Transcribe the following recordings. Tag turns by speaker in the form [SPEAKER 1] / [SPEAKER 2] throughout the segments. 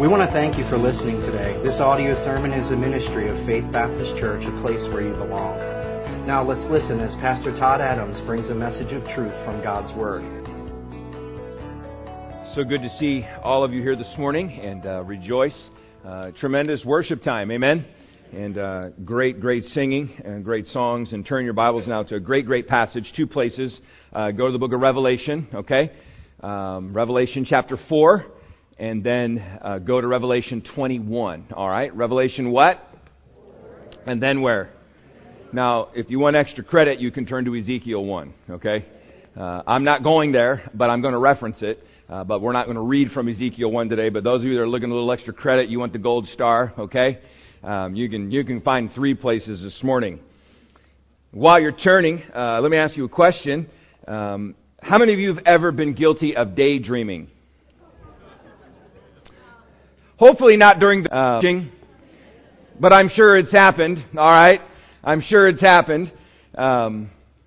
[SPEAKER 1] We want to thank you for listening today. This audio sermon is a ministry of Faith Baptist Church, a place where you belong. Now let's listen as Pastor Todd Adams brings a message of truth from God's Word.
[SPEAKER 2] So good to see all of you here this morning and rejoice. Tremendous worship time, amen? And great singing and great songs. And turn your Bibles now to a great passage, two places. Go to the book of Revelation, okay? Revelation chapter 4. And then go to Revelation 21. All right? Revelation what? And then where? Now, if you want extra credit, you can turn to Ezekiel 1. Okay? I'm not going there, but I'm going to reference it. But we're not going to read from Ezekiel 1 today. But those of you that are looking a little extra credit, you want the gold star. Okay? You can find three places this morning. While you're turning, let me ask you a question. How many of you have ever been guilty of daydreaming? Hopefully not during the but I'm sure it's happened, all right? I'm sure it's happened. Our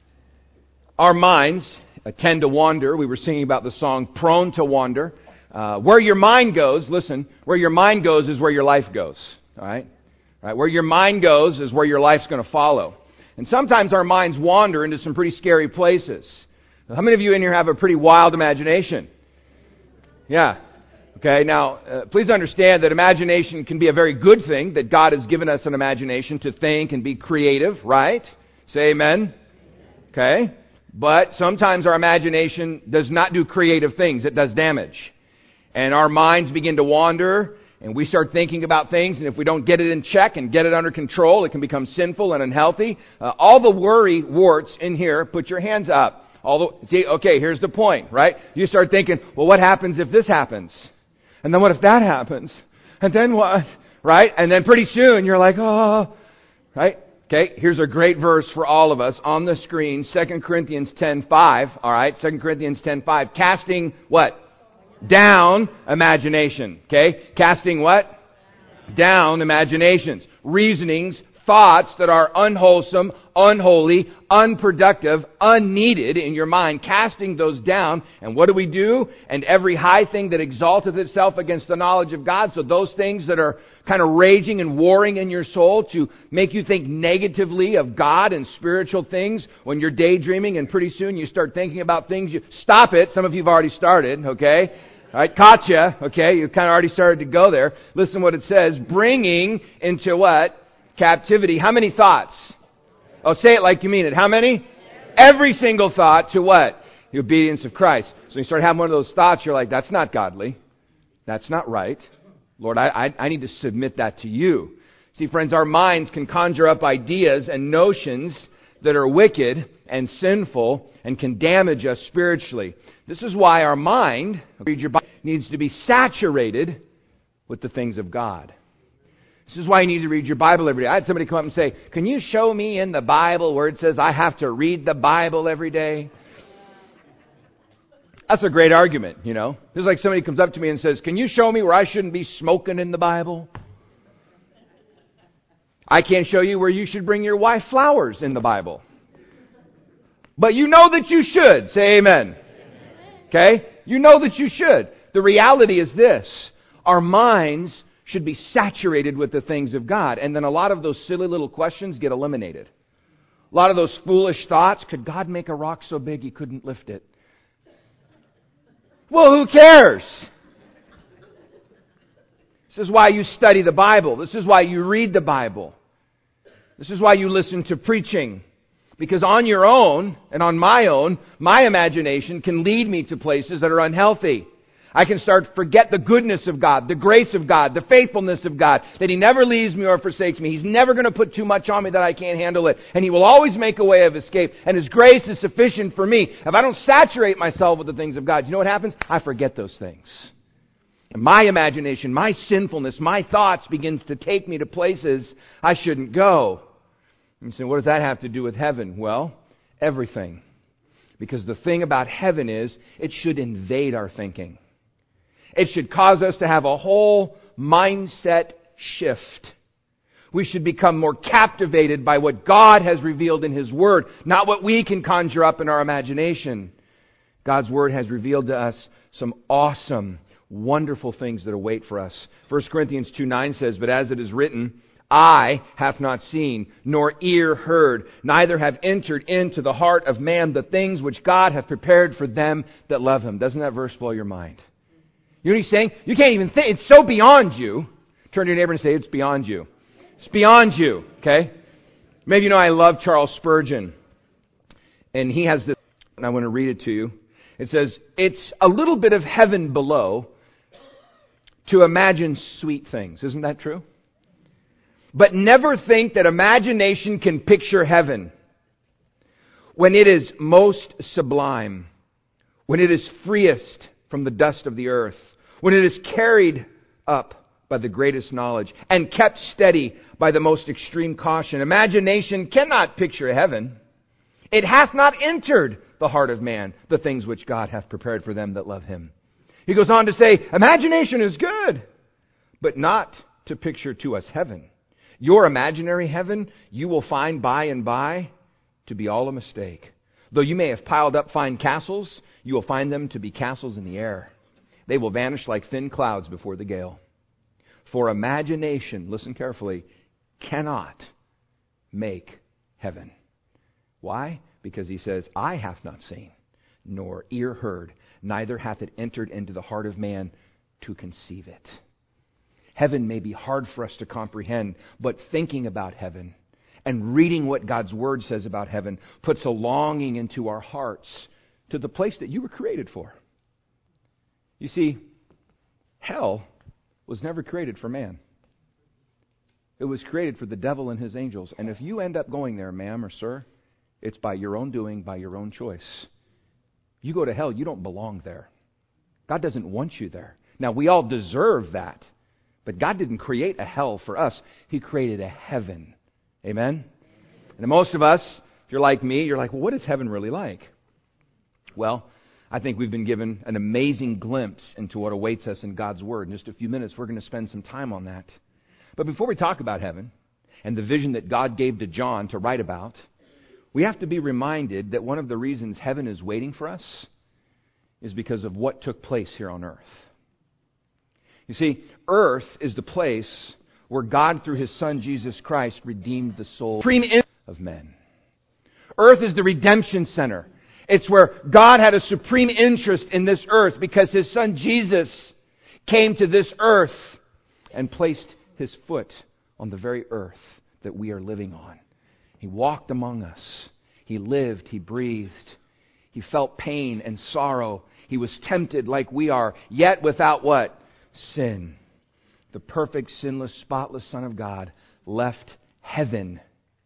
[SPEAKER 2] minds tend to wander. We were singing about the song, Prone to Wander. Where your mind goes, listen, where your mind goes is where your life goes, all right? All right? Where your mind goes is where your life's going to follow. And sometimes our minds wander into some pretty scary places. How many of you in here have a pretty wild imagination? Yeah. Okay, now, please understand that imagination can be a very good thing, that God has given us an imagination to think and be creative, right? Say amen. Okay, but sometimes our imagination does not do creative things, it does damage. And our minds begin to wander, and we start thinking about things, and if we don't get it in check and get it under control, it can become sinful and unhealthy. All the worry warts in here, put your hands up. Okay, here's the point, right? You start thinking, well, what happens if this happens? And then what if that happens? And then what? Right? And then pretty soon you're like, oh, right? Okay, here's a great verse for all of us on the screen, 2 Corinthians 10:5. All right, 2 Corinthians 10:5. Casting what? Down imagination. Okay? Casting what? Down imaginations. Reasonings, thoughts that are unwholesome, unholy, unproductive, unneeded in your mind, casting those down. And what do? And every high thing that exalteth itself against the knowledge of God. So those things that are kind of raging and warring in your soul to make you think negatively of God and spiritual things when you're daydreaming, and pretty soon you start thinking about things. Stop it. Some of you have already started, okay? All right, caught you, okay? You kind of already started to go there. Listen what it says. Bringing into what? Captivity. How many thoughts? Oh, say it like you mean it. How many? Every single thought to what? The obedience of Christ. So you start having one of those thoughts, you're like, that's not godly. That's not right. Lord, I need to submit that to you. See, friends, our minds can conjure up ideas and notions that are wicked and sinful and can damage us spiritually. This is why our mind, read your Bible, needs to be saturated with the things of God. This is why you need to read your Bible every day. I had somebody come up and say, can you show me in the Bible where it says I have to read the Bible every day? That's a great argument, you know. It's like somebody comes up to me and says, can you show me where I shouldn't be smoking in the Bible? I can't show you where you should bring your wife flowers in the Bible. But you know that you should. Say amen. Okay? You know that you should. The reality is this. Our minds should be saturated with the things of God. And then a lot of those silly little questions get eliminated. A lot of those foolish thoughts, could God make a rock so big He couldn't lift it? Well, who cares? This is why you study the Bible. This is why you read the Bible. This is why you listen to preaching. Because on your own, and on my own, my imagination can lead me to places that are unhealthy. I can start to forget the goodness of God, the grace of God, the faithfulness of God, that He never leaves me or forsakes me. He's never going to put too much on me that I can't handle it. And He will always make a way of escape. And His grace is sufficient for me. If I don't saturate myself with the things of God, you know what happens? I forget those things. And my imagination, my sinfulness, my thoughts begins to take me to places I shouldn't go. And you say, what does that have to do with heaven? Well, everything. Because the thing about heaven is, it should invade our thinking. It should cause us to have a whole mindset shift. We should become more captivated by what God has revealed in His Word, not what we can conjure up in our imagination. God's Word has revealed to us some awesome, wonderful things that await for us. 1 Corinthians 2:9 says, "But as it is written, eye hath not seen, nor ear heard, neither have entered into the heart of man the things which God hath prepared for them that love Him." Doesn't that verse blow your mind? You know what he's saying? You can't even think. It's so beyond you. Turn to your neighbor and say, "It's beyond you." It's beyond you, okay? Maybe you know I love Charles Spurgeon. And he has this, and I want to read it to you. It says, "It's a little bit of heaven below to imagine sweet things." Isn't that true? But never think that imagination can picture heaven when it is most sublime, when it is freest from the dust of the earth, when it is carried up by the greatest knowledge and kept steady by the most extreme caution. Imagination cannot picture heaven. It hath not entered the heart of man the things which God hath prepared for them that love Him. He goes on to say, imagination is good, but not to picture to us heaven. Your imaginary heaven you will find by and by to be all a mistake. Though you may have piled up fine castles, you will find them to be castles in the air. They will vanish like thin clouds before the gale. For imagination, listen carefully, cannot make heaven. Why? Because he says, "Eye hath not seen, nor ear heard, neither hath it entered into the heart of man to conceive it." Heaven may be hard for us to comprehend, but thinking about heaven and reading what God's Word says about heaven puts a longing into our hearts to the place that you were created for. You see, hell was never created for man. It was created for the devil and his angels. And if you end up going there, ma'am or sir, it's by your own doing, by your own choice. You go to hell, you don't belong there. God doesn't want you there. Now, we all deserve that. But God didn't create a hell for us. He created a heaven. Amen? And most of us, if you're like me, you're like, well, what is heaven really like? Well, I think we've been given an amazing glimpse into what awaits us in God's Word. In just a few minutes, we're going to spend some time on that. But before we talk about heaven and the vision that God gave to John to write about, we have to be reminded that one of the reasons heaven is waiting for us is because of what took place here on earth. You see, earth is the place where God, through His Son, Jesus Christ, redeemed the soul of men. Earth is the redemption center. It's where God had a supreme interest in this earth because His Son, Jesus, came to this earth and placed His foot on the very earth that we are living on. He walked among us. He lived. He breathed. He felt pain and sorrow. He was tempted like we are, yet without what? Sin. The perfect, sinless, spotless Son of God left heaven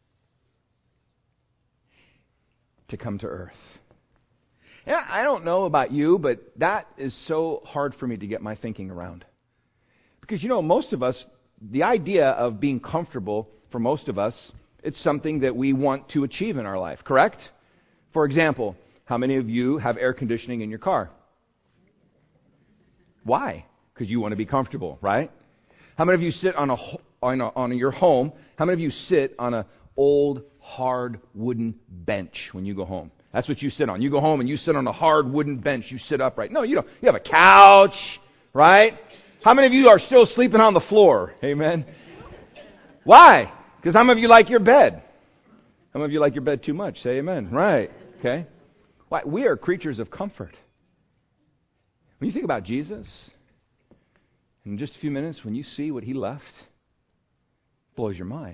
[SPEAKER 2] to come to earth. And I don't know about you, but that is so hard for me to get my thinking around. Because, most of us, the idea of being comfortable, for most of us, it's something that we want to achieve in our life, correct? For example, how many of you have air conditioning in your car? Why? Because you want to be comfortable, right? How many of you sit on your home? How many of you sit on an old, hard wooden bench when you go home? That's what you sit on. You go home and you sit on a hard wooden bench. You sit upright. No, you don't. You have a couch, right? How many of you are still sleeping on the floor? Amen. Why? Because some of you like your bed. Some of you like your bed too much. Say amen. Right. Okay. Why? We are creatures of comfort. When you think about Jesus, in just a few minutes, when you see what He left, it blows your mind.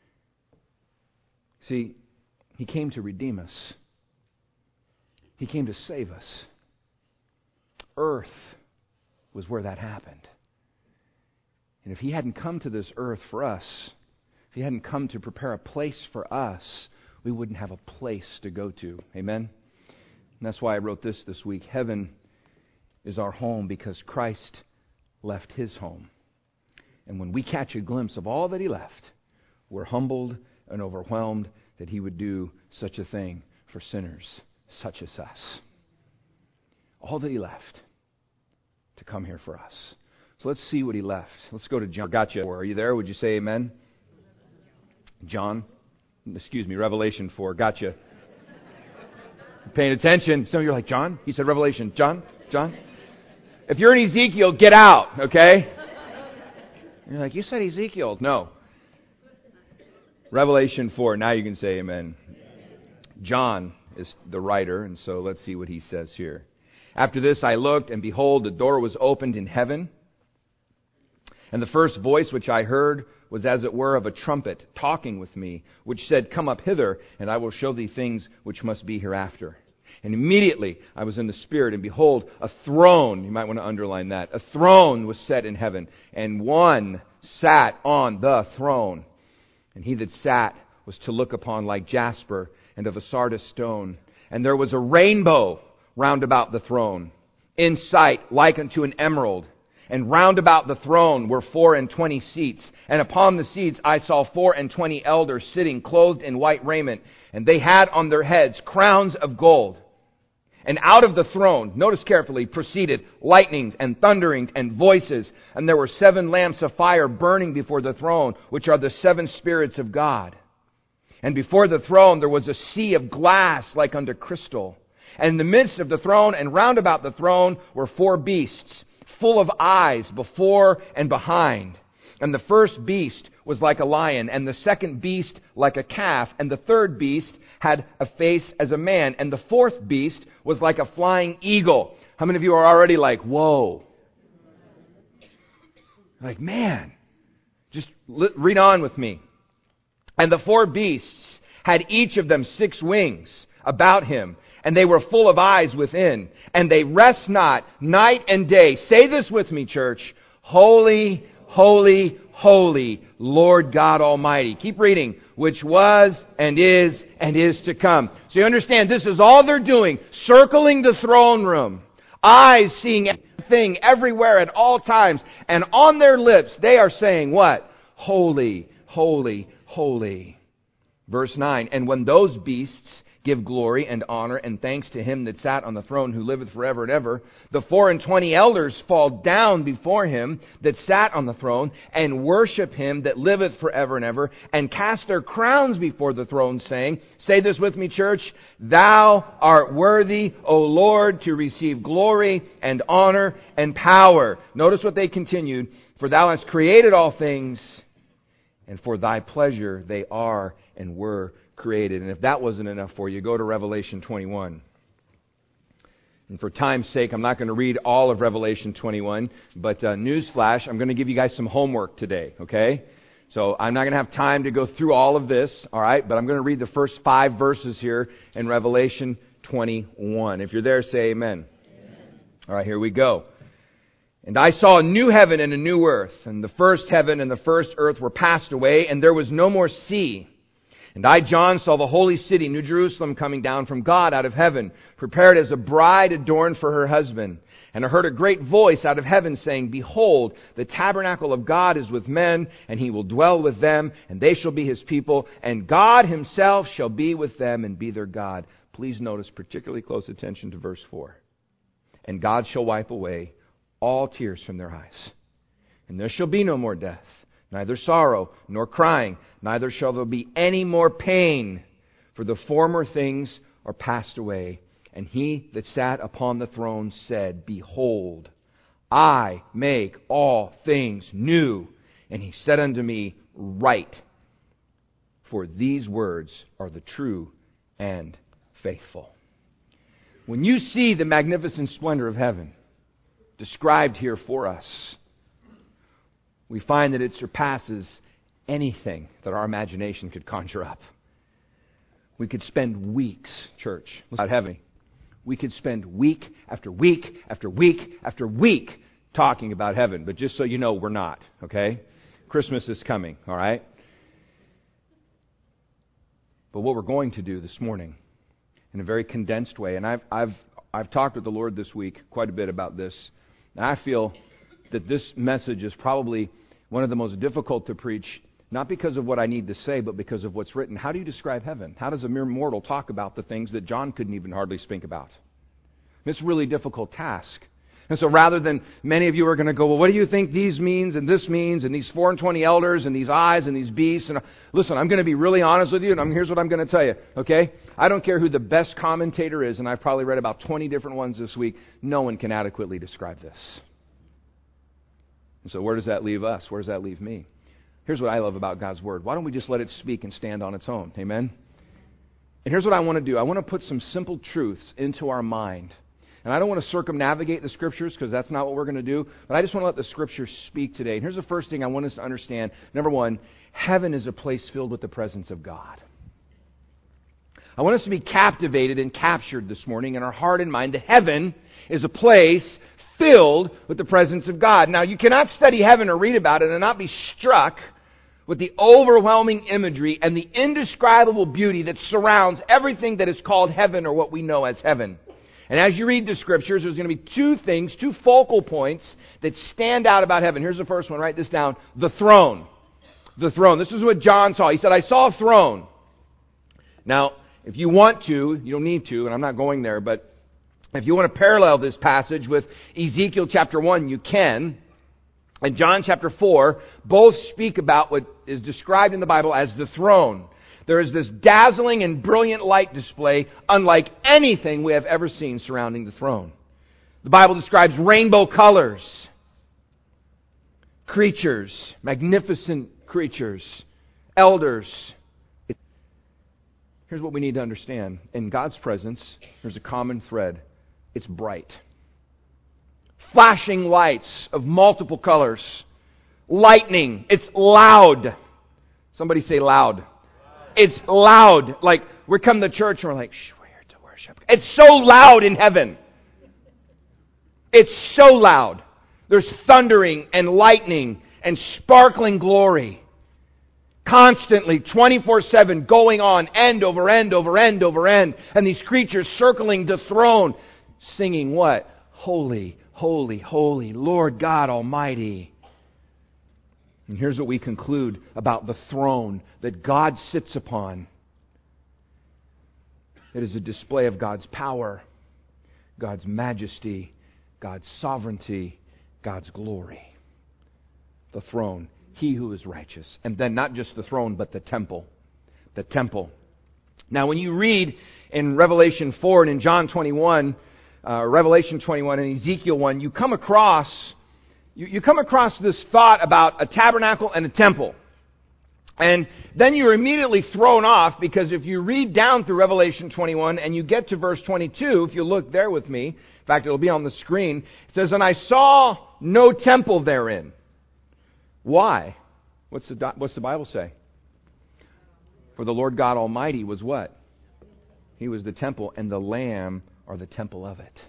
[SPEAKER 2] See, He came to redeem us. He came to save us. Earth was where that happened. And if He hadn't come to this earth for us, if He hadn't come to prepare a place for us, we wouldn't have a place to go to. Amen? And that's why I wrote this week. Heaven is our home because Christ left His home. And when we catch a glimpse of all that He left, we're humbled and overwhelmed that He would do such a thing for sinners such as us. All that He left to come here for us. So let's see what He left. Let's go to John. Gotcha. Are you there? Would you say amen? Revelation 4. Gotcha. Paying attention. Some of you are like, John? He said Revelation. John? If you're in Ezekiel, get out, okay? You're like, you said Ezekiel. No. Revelation 4. Now you can say amen. John is the writer, and so let's see what he says here. After this I looked, and behold, the door was opened in heaven. And the first voice which I heard was as it were of a trumpet talking with me, which said, Come up hither, and I will show thee things which must be hereafter. And immediately I was in the Spirit, and behold, a throne, you might want to underline that, a throne was set in heaven, and one sat on the throne. And he that sat was to look upon like jasper, and of a sardis stone. And there was a rainbow round about the throne, in sight like unto an emerald. And round about the throne were 24 seats. And upon the seats I saw 24 elders sitting, clothed in white raiment. And they had on their heads crowns of gold. And out of the throne, notice carefully, proceeded lightnings and thunderings and voices. And there were 7 lamps of fire burning before the throne, which are the 7 spirits of God. And before the throne there was a sea of glass like unto crystal. And in the midst of the throne and round about the throne were 4 beasts, full of eyes before and behind. And the first beast was like a lion, and the second beast like a calf, and the third beast had a face as a man, and the fourth beast was like a flying eagle. How many of you are already like, whoa? Like, man, just read on with me. And the 4 beasts had each of them 6 wings about him, and they were full of eyes within, and they rest not night and day. Say this with me, church. Holy, holy, holy, Lord God Almighty. Keep reading. Which was and is to come. So you understand, this is all they're doing. Circling the throne room. Eyes seeing everything everywhere at all times. And on their lips they are saying what? Holy, holy, holy. Verse 9, and when those beasts give glory and honor and thanks to him that sat on the throne who liveth forever and ever, the 24 elders fall down before him that sat on the throne and worship him that liveth forever and ever, and cast their crowns before the throne, saying, say this with me, church, Thou art worthy, O Lord, to receive glory and honor and power. Notice what they continued, for thou hast created all things, and for thy pleasure they are and were created. And if that wasn't enough for you, go to Revelation 21. And for time's sake, I'm not going to read all of Revelation 21, but newsflash, I'm going to give you guys some homework today, okay? So I'm not going to have time to go through all of this, all right? But I'm going to read the first 5 verses here in Revelation 21. If you're there, say amen. All right, here we go. And I saw a new heaven and a new earth, and the first heaven and the first earth were passed away, and there was no more sea. And I, John, saw the holy city, New Jerusalem, coming down from God out of heaven, prepared as a bride adorned for her husband. And I heard a great voice out of heaven saying, Behold, the tabernacle of God is with men, and he will dwell with them, and they shall be his people, and God himself shall be with them and be their God. Please notice particularly close attention to verse 4. And God shall wipe away all tears from their eyes. And there shall be no more death, neither sorrow, nor crying, neither shall there be any more pain, for the former things are passed away. And he that sat upon the throne said, Behold, I make all things new. And he said unto me, Write, for these words are the true and faithful. When you see the magnificent splendor of heaven described here for us, we find that it surpasses anything that our imagination could conjure up. We could spend weeks, church, without heaven. We could spend week after week after week after week talking about heaven. But just so you know, we're not, okay? Christmas is coming, all right? But what we're going to do this morning, in a very condensed way, and I've talked with the Lord this week quite a bit about this, and I feel that this message is probably one of the most difficult to preach, not because of what I need to say, but because of what's written. How do you describe heaven? How does a mere mortal talk about the things that John couldn't even hardly speak about? It's a really difficult task. And so rather than many of you are going to go, well, what do you think these means and this means and these 4 and 20 elders and these eyes and these beasts? And listen, I'm going to be really honest with you, and here's what I'm going to tell you, okay? I don't care who the best commentator is, and I've probably read about 20 different ones this week. No one can adequately describe this. And so where does that leave us? Where does that leave me? Here's what I love about God's Word. Why don't we just let it speak and stand on its own? Amen? And here's what I want to do. I want to put some simple truths into our mind. And I don't want to circumnavigate the Scriptures because that's not what we're going to do. But I just want to let the Scriptures speak today. And here's the first thing I want us to understand. Number one, heaven is a place filled with the presence of God. I want us to be captivated and captured this morning in our heart and mind that heaven is a place filled with the presence of God. Now, you cannot study heaven or read about it and not be struck with the overwhelming imagery and the indescribable beauty that surrounds everything that is called heaven or what we know as heaven. And as you read the Scriptures, there's going to be two focal points that stand out about heaven. Here's the first one. Write this down. The throne. The throne. This is what John saw. He said, I saw a throne. Now, if you want to, you don't need to, and I'm not going there, but if you want to parallel this passage with Ezekiel chapter 1, you can. And John chapter 4, both speak about what is described in the Bible as the throne. There is this dazzling and brilliant light display unlike anything we have ever seen surrounding the throne. The Bible describes rainbow colors, creatures, magnificent creatures, elders. Here's what we need to understand. In God's presence, there's a common thread. It's bright. Flashing lights of multiple colors. Lightning. It's loud. Somebody say loud. It's loud. Like, we come to church and we're like, we're here to worship. It's so loud in heaven. It's so loud. There's thundering and lightning and sparkling glory. Constantly, 24/7, going on, end over end over end over end. And these creatures circling the throne, singing what? Holy, holy, holy, Lord God Almighty. And here's what we conclude about the throne that God sits upon. It is a display of God's power, God's majesty, God's sovereignty, God's glory. The throne, He who is righteous. And then not just the throne, but the temple. The temple. Now when you read in Revelation 4 and in John 21, Revelation 21 and Ezekiel 1, you come across this thought about a tabernacle and a temple. And then you're immediately thrown off because if you read down through Revelation 21 and you get to verse 22, if you look there with me, in fact it'll be on the screen, it says, and I saw no temple therein. Why? What's the Bible say? For the Lord God Almighty was what? He was the temple, and the Lamb are the temple of it.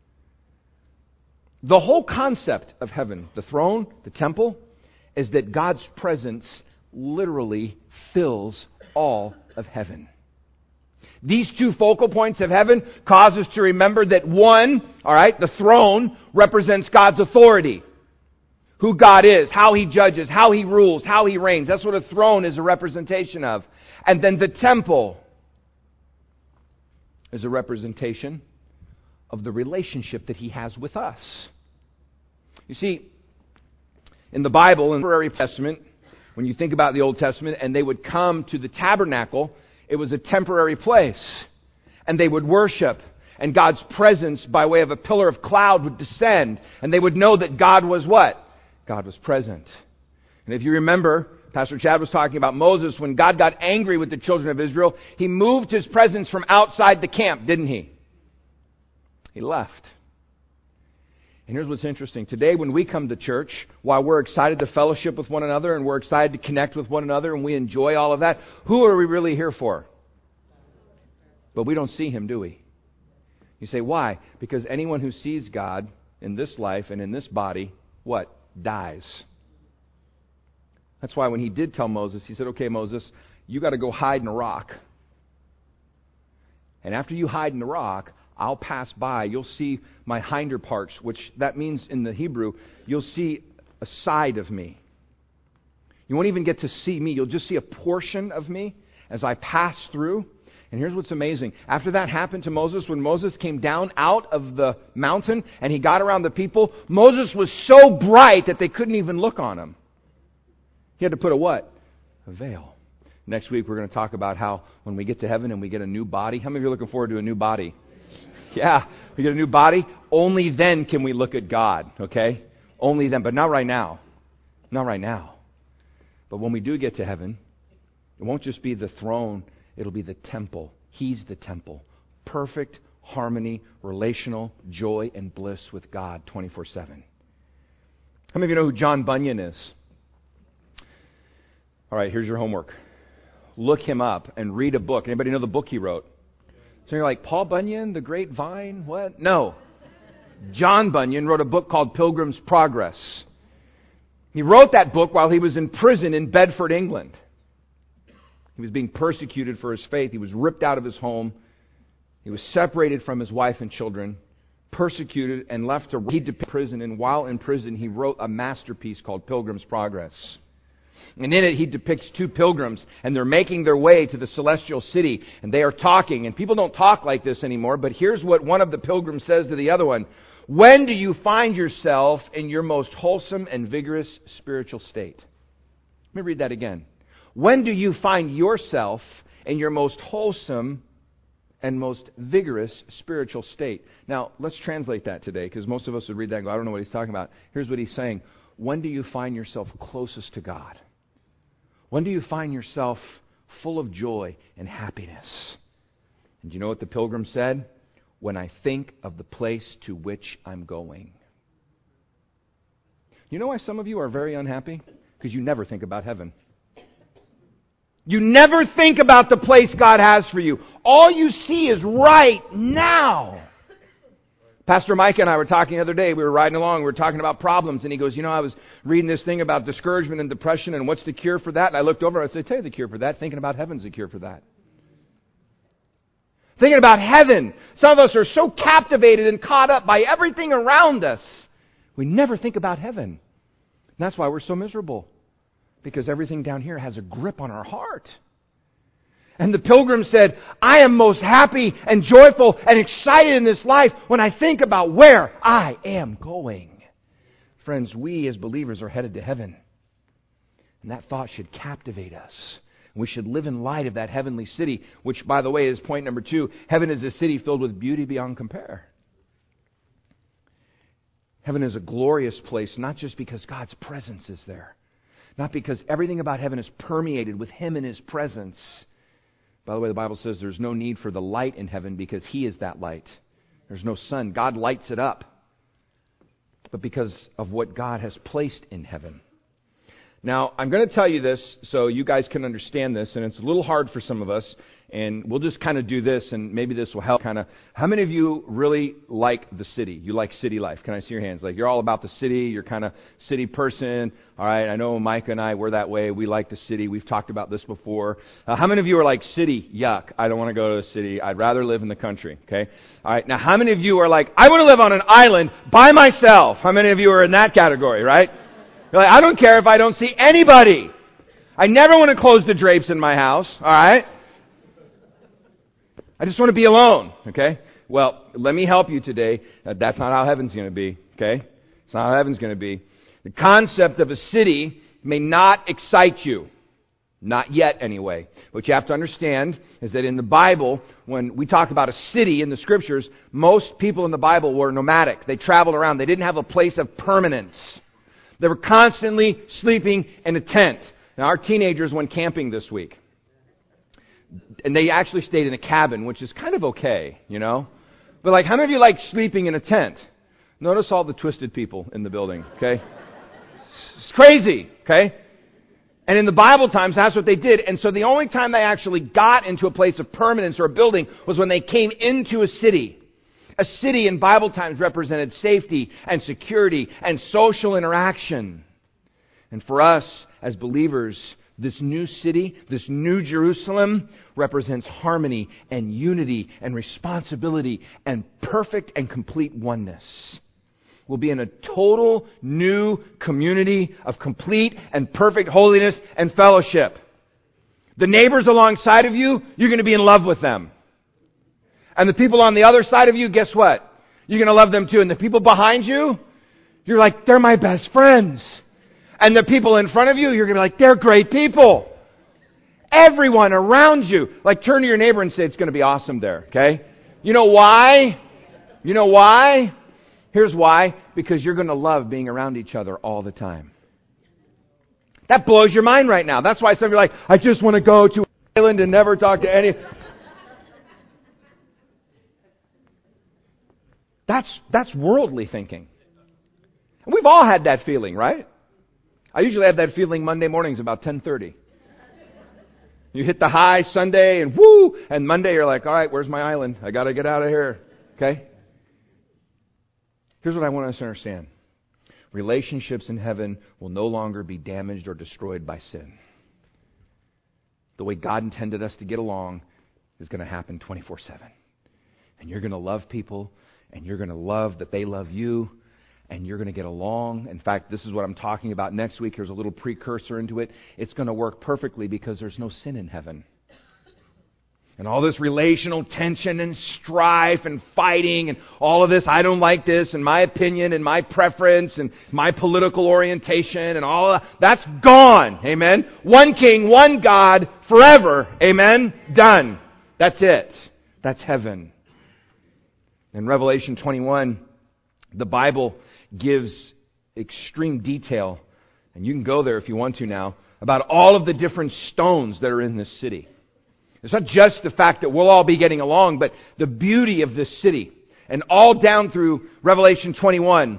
[SPEAKER 2] The whole concept of heaven, the throne, the temple, is that God's presence literally fills all of heaven. These two focal points of heaven cause us to remember that one, the throne represents God's authority. Who God is, how He judges, how He rules, how He reigns. That's what a throne is a representation of. And then the temple is a representation of the relationship that He has with us. You see, in the Bible, in the Old Testament, when you think about the Old Testament, and they would come to the tabernacle, it was a temporary place. And they would worship. And God's presence, by way of a pillar of cloud, would descend. And they would know that God was what? God was present. And if you remember, Pastor Chad was talking about Moses. When God got angry with the children of Israel, He moved His presence from outside the camp, didn't He? He left. And here's what's interesting. Today when we come to church, while we're excited to fellowship with one another and we're excited to connect with one another and we enjoy all of that, who are we really here for? But we don't see Him, do we? You say, why? Because anyone who sees God in this life and in this body, what? Dies. That's why when He did tell Moses, He said, okay, Moses, you got to go hide in a rock. And after you hide in the rock, I'll pass by. You'll see my hinder parts, which that means in the Hebrew, you'll see a side of me. You won't even get to see me. You'll just see a portion of me as I pass through. And here's what's amazing. After that happened to Moses, when Moses came down out of the mountain and he got around the people, Moses was so bright that they couldn't even look on him. He had to put a what? A veil. Next week we're going to talk about how when we get to heaven and we get a new body. How many of you are looking forward to a new body? Yeah, we get a new body. Only then can we look at God, okay? Only then, but not right now. Not right now. But when we do get to heaven, it won't just be the throne, it'll be the temple. He's the temple. Perfect harmony, relational joy and bliss with God 24/7. How many of you know who John Bunyan is? All right, here's your homework. Look him up and read a book. Anybody know the book he wrote? So you're like, Paul Bunyan, the Great Vine? What? No. John Bunyan wrote a book called Pilgrim's Progress. He wrote that book while he was in prison in Bedford, England. He was being persecuted for his faith. He was ripped out of his home. He was separated from his wife and children, persecuted and left to prison. And while in prison, he wrote a masterpiece called Pilgrim's Progress. And in it, he depicts two pilgrims, and they're making their way to the celestial city, and they are talking. And people don't talk like this anymore, but here's what one of the pilgrims says to the other one. When do you find yourself in your most wholesome and vigorous spiritual state? Let me read that again. When do you find yourself in your most wholesome and most vigorous spiritual state? Now, let's translate that today, because most of us would read that and go, I don't know what he's talking about. Here's what he's saying. When do you find yourself closest to God? When do you find yourself full of joy and happiness? And do you know what the pilgrim said? When I think of the place to which I'm going. You know why some of you are very unhappy? Because you never think about heaven. You never think about the place God has for you. All you see is right now. Pastor Mike and I were talking the other day. We were riding along. We were talking about problems. And he goes, I was reading this thing about discouragement and depression and what's the cure for that? And I looked over and I said, tell you the cure for that. Thinking about heaven's the cure for that. Thinking about heaven. Some of us are so captivated and caught up by everything around us. We never think about heaven. And that's why we're so miserable. Because everything down here has a grip on our heart. And the pilgrim said, I am most happy and joyful and excited in this life when I think about where I am going. Friends, we as believers are headed to heaven. And that thought should captivate us. We should live in light of that heavenly city, which, by the way, is point number 2. Heaven is a city filled with beauty beyond compare. Heaven is a glorious place, not just because God's presence is there. Not because everything about heaven is permeated with Him and His presence. By the way, the Bible says there's no need for the light in heaven because He is that light. There's no sun. God lights it up. But because of what God has placed in heaven. Now, I'm going to tell you this so you guys can understand this, and it's a little hard for some of us, and we'll just kind of do this, and maybe this will help kind of. How many of you really like the city? You like city life? Can I see your hands? Like, you're all about the city, you're kind of city person. All right, I know Micah and I, we're that way. We like the city. We've talked about this before. How many of you are like, city, yuck, I don't want to go to the city. I'd rather live in the country, okay? All right, now how many of you are like, I want to live on an island by myself? How many of you are in that category, right? You're like, I don't care if I don't see anybody. I never want to close the drapes in my house, all right? I just want to be alone, okay? Well, let me help you today. That's not how heaven's going to be, okay? It's not how heaven's going to be. The concept of a city may not excite you. Not yet, anyway. What you have to understand is that in the Bible, when we talk about a city in the Scriptures, most people in the Bible were nomadic. They traveled around. They didn't have a place of permanence. They were constantly sleeping in a tent. Now, our teenagers went camping this week. And they actually stayed in a cabin, which is kind of okay, you know. But like, how many of you like sleeping in a tent? Notice all the twisted people in the building, okay? It's crazy, okay? And in the Bible times, that's what they did. And so the only time they actually got into a place of permanence or a building was when they came into a city. A city in Bible times represented safety and security and social interaction. And for us as believers, this new city, this new Jerusalem, represents harmony and unity and responsibility and perfect and complete oneness. We'll be in a total new community of complete and perfect holiness and fellowship. The neighbors alongside of you, you're going to be in love with them. And the people on the other side of you, guess what? You're going to love them too. And the people behind you, you're like, they're my best friends. And the people in front of you, you're going to be like, they're great people. Everyone around you. Like, turn to your neighbor and say, it's going to be awesome there, okay? You know why? You know why? Here's why. Because you're going to love being around each other all the time. That blows your mind right now. That's why some of you are like, I just want to go to an island and never talk to any... That's worldly thinking. And we've all had that feeling, right? I usually have that feeling Monday mornings about 10:30. You hit the high Sunday and woo! And Monday you're like, all right, where's my island? I got to get out of here. Okay? Here's what I want us to understand. Relationships in heaven will no longer be damaged or destroyed by sin. The way God intended us to get along is going to happen 24/7. And you're going to love people, and you're going to love that they love you, and you're going to get along. In fact, this is what I'm talking about next week. Here's a little precursor into it. It's going to work perfectly because there's no sin in heaven. And all this relational tension and strife and fighting and all of this, I don't like this, and my opinion and my preference and my political orientation and all of that's gone. Amen? One King, one God, forever. Amen? Done. That's it. That's heaven. In Revelation 21, the Bible gives extreme detail, and you can go there if you want to now, about all of the different stones that are in this city. It's not just the fact that we'll all be getting along, but the beauty of this city. And all down through Revelation 21,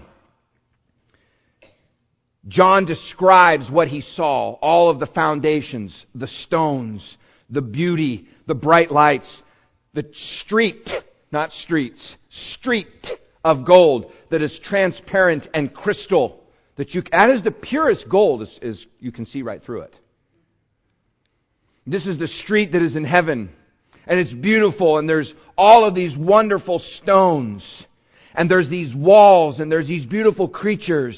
[SPEAKER 2] John describes what he saw, all of the foundations, the stones, the beauty, the bright lights, the street, not streets, street of gold that is transparent and crystal. That is the purest gold, as you can see right through it. This is the street that is in heaven. And it's beautiful. And there's all of these wonderful stones. And there's these walls. And there's these beautiful creatures.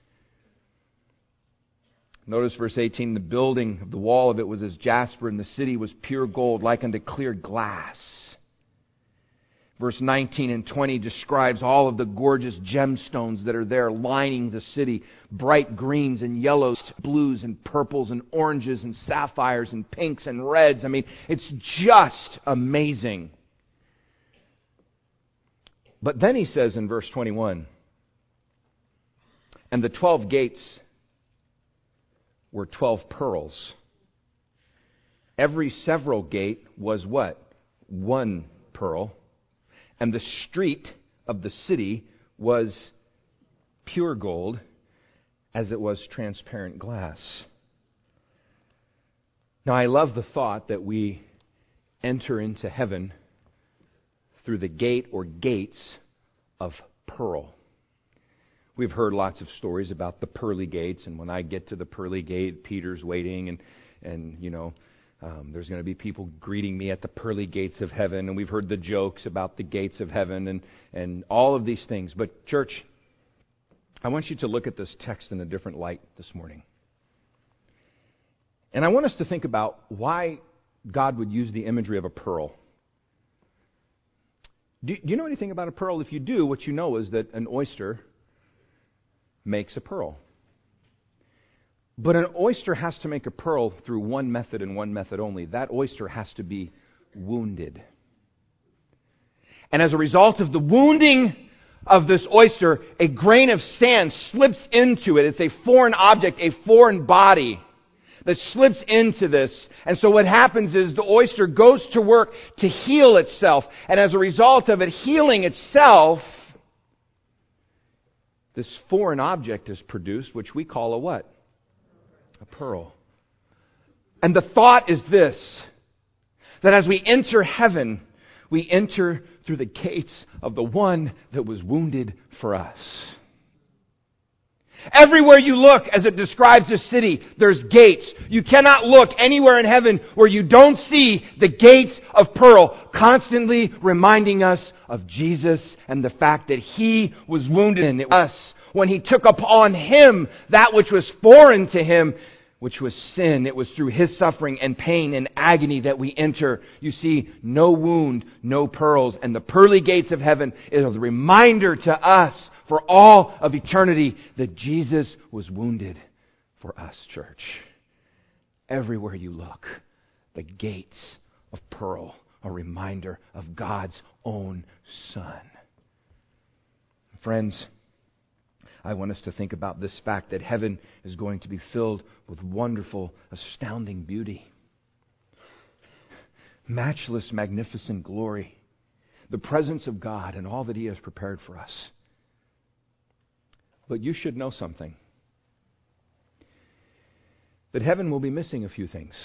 [SPEAKER 2] Notice verse 18. The building of the wall of it was as jasper. And the city was pure gold, like unto clear glass. Verse 19 and 20 describes all of the gorgeous gemstones that are there lining the city. Bright greens and yellows, blues and purples and oranges and sapphires and pinks and reds. I mean, it's just amazing. But then he says in verse 21, and the 12 gates were 12 pearls. Every several gate was what? One pearl. And the street of the city was pure gold, as it was transparent glass. Now, I love the thought that we enter into heaven through the gate or gates of pearl. We've heard lots of stories about the pearly gates, and when I get to the pearly gate, Peter's waiting, and you know, there's going to be people greeting me at the pearly gates of heaven, and we've heard the jokes about the gates of heaven and all of these things. But church, I want you to look at this text in a different light this morning. And I want us to think about why God would use the imagery of a pearl. Do you know anything about a pearl? If you do, what you know is that an oyster makes a pearl. But an oyster has to make a pearl through one method and one method only. That oyster has to be wounded. And as a result of the wounding of this oyster, a grain of sand slips into it. It's a foreign object, a foreign body that slips into this. And so what happens is the oyster goes to work to heal itself. And as a result of it healing itself, this foreign object is produced, which we call a what? A pearl. And the thought is this, that as we enter heaven, we enter through the gates of the one that was wounded for us. Everywhere you look, as it describes the city, there's gates. You cannot look anywhere in heaven where you don't see the gates of pearl, constantly reminding us of Jesus and the fact that He was wounded in us. When He took upon Him that which was foreign to Him, which was sin. It was through His suffering and pain and agony that we enter. You see, no wound, no pearls. And the pearly gates of heaven is a reminder to us for all of eternity that Jesus was wounded for us, church. Everywhere you look, the gates of pearl, a reminder of God's own Son. Friends, I want us to think about this fact that heaven is going to be filled with wonderful, astounding beauty. Matchless, magnificent glory. The presence of God and all that He has prepared for us. But you should know something. That heaven will be missing a few things.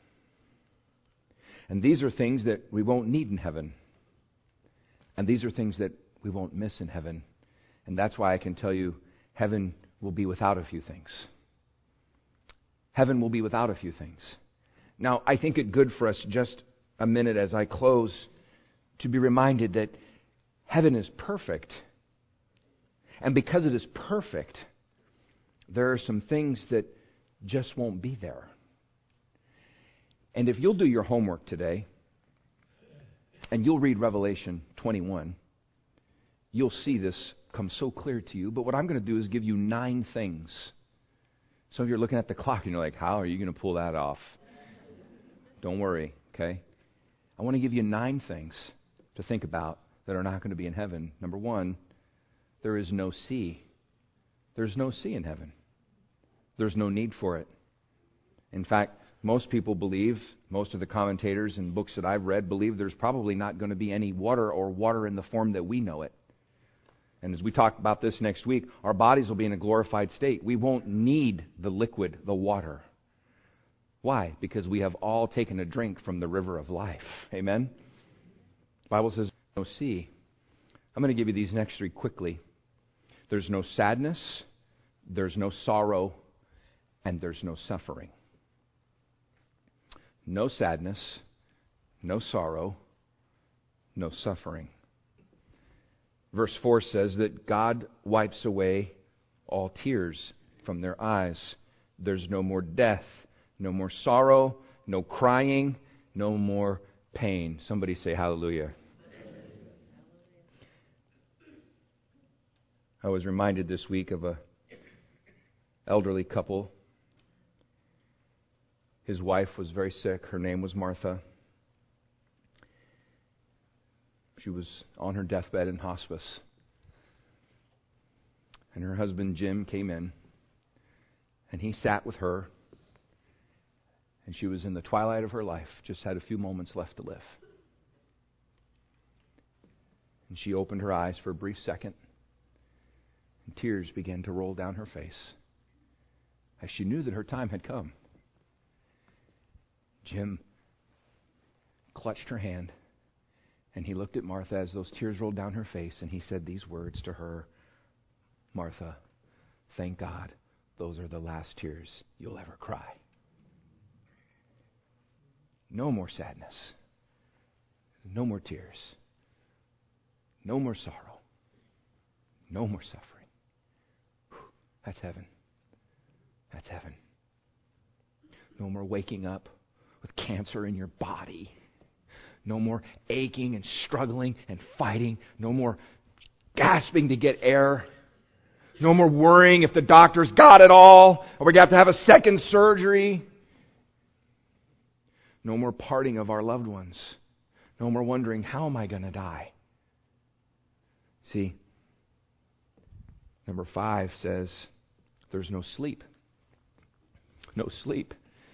[SPEAKER 2] And these are things that we won't need in heaven. And these are things that we won't miss in heaven. And that's why I can tell you, heaven will be without a few things. Heaven will be without a few things. Now, I think it good for us just a minute as I close to be reminded that heaven is perfect. And because it is perfect, there are some things that just won't be there. And if you'll do your homework today, and you'll read Revelation 21, you'll see this come so clear to you. But what I'm going to do is give you 9 things. Some of you are looking at the clock and you're like, how are you going to pull that off? Don't worry, okay? I want to give you 9 things to think about that are not going to be in heaven. Number 1, there is no sea. There's no sea in heaven. There's no need for it. In fact, most people believe, most of the commentators and books that I've read believe there's probably not going to be any water or water in the form that we know it. And as we talk about this next week, our bodies will be in a glorified state. We won't need the liquid, the water. Why? Because we have all taken a drink from the river of life. Amen? The Bible says no sea. I'm going to give you these next 3 quickly. There's no sadness, there's no sorrow, and there's no suffering. No sadness, no sorrow, no suffering. Verse 4 says that God wipes away all tears from their eyes. There's no more death, no more sorrow, no crying, no more pain. Somebody say hallelujah. I was reminded this week of a elderly couple. His wife was very sick. Her name was Martha. She was on her deathbed in hospice. And her husband Jim came in. And he sat with her. And she was in the twilight of her life. Just had a few moments left to live. And she opened her eyes for a brief second. And tears began to roll down her face. As she knew that her time had come. Jim clutched her hand, and he looked at Martha as those tears rolled down her face, and he said these words to her, Martha, thank God those are the last tears you'll ever cry. No more sadness. No more tears. No more sorrow. No more suffering. Whew, that's heaven. That's heaven. No more waking up with cancer in your body. No more aching and struggling and fighting. No more gasping to get air. No more worrying if the doctor's got it all or we got to have a second surgery. No more parting of our loved ones. No more wondering, how am I going to die? See, number 5 says there's no sleep. No sleep.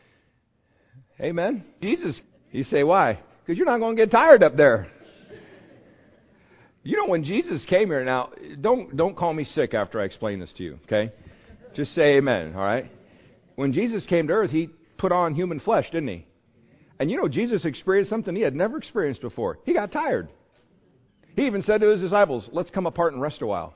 [SPEAKER 2] Amen. Jesus. You say, why? Because you're not going to get tired up there. You know, when Jesus came here, now, don't call me sick after I explain this to you, okay? Just say amen, all right? When Jesus came to earth, He put on human flesh, didn't He? And you know, Jesus experienced something He had never experienced before. He got tired. He even said to His disciples, let's come apart and rest a while.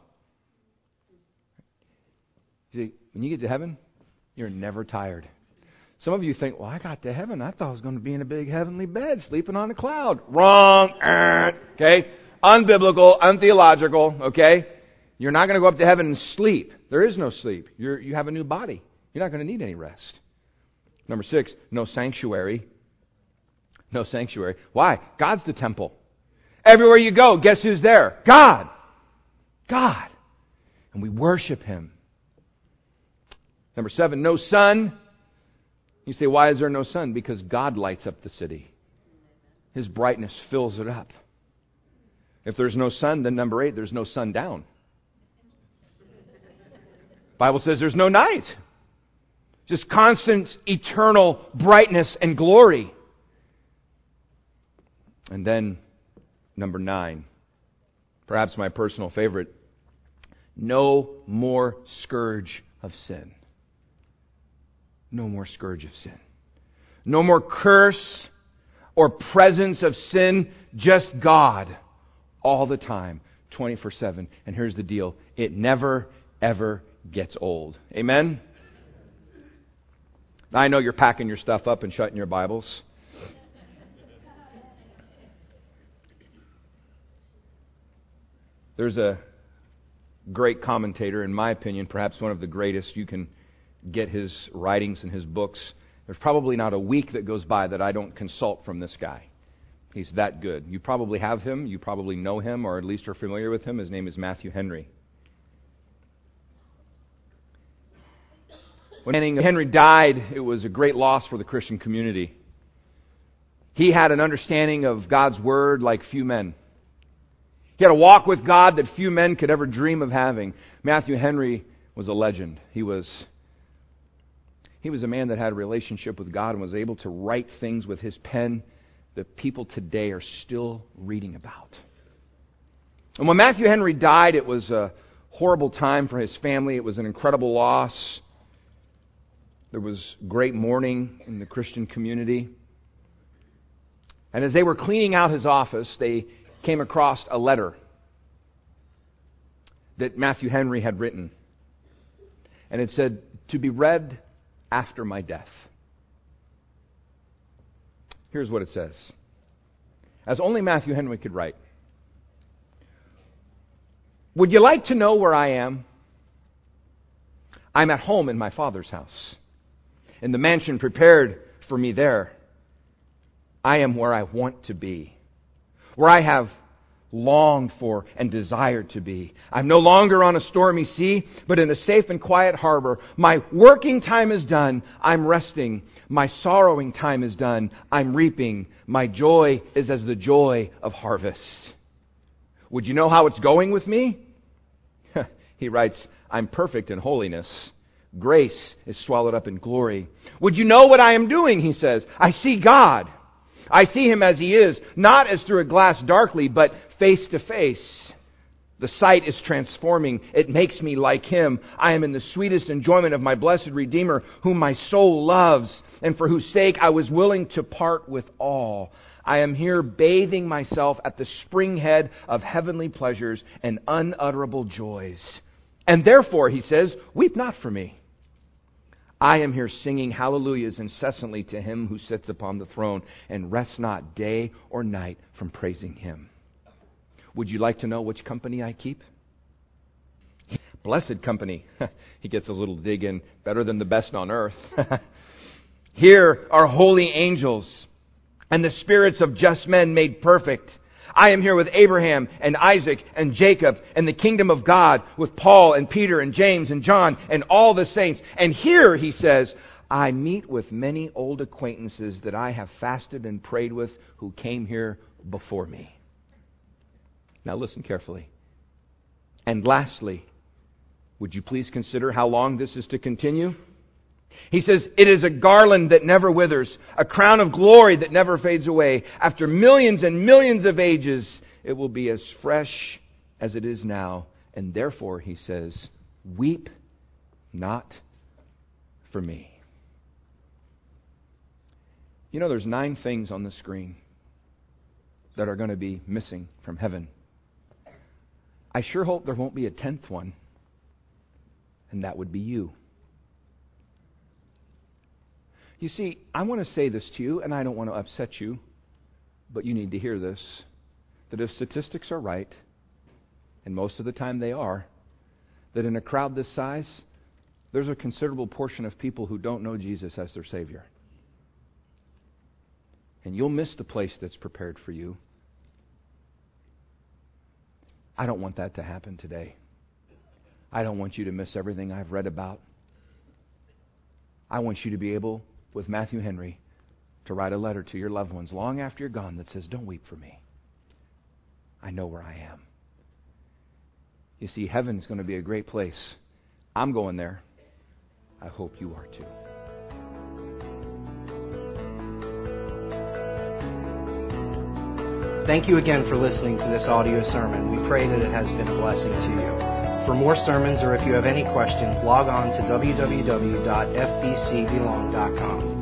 [SPEAKER 2] See, when you get to heaven, you're never tired. Some of you think, well, I got to heaven. I thought I was going to be in a big heavenly bed, sleeping on a cloud. Wrong. Okay? Unbiblical, untheological. Okay? You're not going to go up to heaven and sleep. There is no sleep. You have a new body. You're not going to need any rest. Number 6, no sanctuary. No sanctuary. Why? God's the temple. Everywhere you go, guess who's there? God. God. And we worship Him. Number 7, no sun. You say, why is there no sun? Because God lights up the city. His brightness fills it up. If there's no sun, then number 8, there's no sundown. Bible says there's no night. Just constant, eternal brightness and glory. And then, number 9, perhaps my personal favorite, no more scourge of sin. No more scourge of sin. No more curse or presence of sin, just God all the time, 24/7. And here's the deal, it never, ever gets old. Amen? Now, I know you're packing your stuff up and shutting your Bibles. There's a great commentator, in my opinion, perhaps one of the greatest. You can get his writings and his books. There's probably not a week that goes by that I don't consult from this guy. He's that good. You probably have him, you probably know him, or at least are familiar with him. His name is Matthew Henry. When Henry died, it was a great loss for the Christian community. He had an understanding of God's Word like few men. He had a walk with God that few men could ever dream of having. Matthew Henry was a legend. He was a man that had a relationship with God and was able to write things with his pen that people today are still reading about. And when Matthew Henry died, it was a horrible time for his family. It was an incredible loss. There was great mourning in the Christian community. And as they were cleaning out his office, they came across a letter that Matthew Henry had written. And it said, "To be read after my death." Here's what it says. As only Matthew Henry could write. "Would you like to know where I am? I'm at home in my Father's house, in the mansion prepared for me there. I am where I want to be, where I have longed for and desired to be. I'm no longer on a stormy sea, but in a safe and quiet harbor. My working time is done. I'm resting. My sorrowing time is done. I'm reaping. My joy is as the joy of harvest. Would you know how it's going with me?" He writes, "I'm perfect in holiness. Grace is swallowed up in glory. Would you know what I am doing?" he says. "I see God. I see Him as He is, not as through a glass darkly, but face to face. The sight is transforming. It makes me like Him. I am in the sweetest enjoyment of my blessed Redeemer, whom my soul loves, and for whose sake I was willing to part with all. I am here bathing myself at the springhead of heavenly pleasures and unutterable joys. And therefore," he says, "weep not for me. I am here singing hallelujahs incessantly to Him who sits upon the throne, and rest not day or night from praising Him. Would you like to know which company I keep? Blessed company." He gets a little dig in, better than the best on earth. "Here are holy angels and the spirits of just men made perfect. I am here with Abraham and Isaac and Jacob and the kingdom of God, with Paul and Peter and James and John and all the saints. And here," he says, "I meet with many old acquaintances that I have fasted and prayed with, who came here before me." Now listen carefully. "And lastly, would you please consider how long this is to continue? He says, "It is a garland that never withers, a crown of glory that never fades away. After millions and millions of ages, it will be as fresh as it is now. And therefore," he says, "weep not for me." You know, there's 9 things on the screen that are going to be missing from heaven. I sure hope there won't be a 10th one, and that would be you. You see, I want to say this to you, and I don't want to upset you, but you need to hear this, that if statistics are right, and most of the time they are, that in a crowd this size, there's a considerable portion of people who don't know Jesus as their Savior. And you'll miss the place that's prepared for you. I don't want that to happen today. I don't want you to miss everything I've read about. I want you to be able, with Matthew Henry, to write a letter to your loved ones long after you're gone that says, don't weep for me. I know where I am. You see, heaven's going to be a great place. I'm going there. I hope you are too.
[SPEAKER 1] Thank you again for listening to this audio sermon. We pray that it has been a blessing to you. For more sermons, or if you have any questions, log on to www.fbcbelong.com.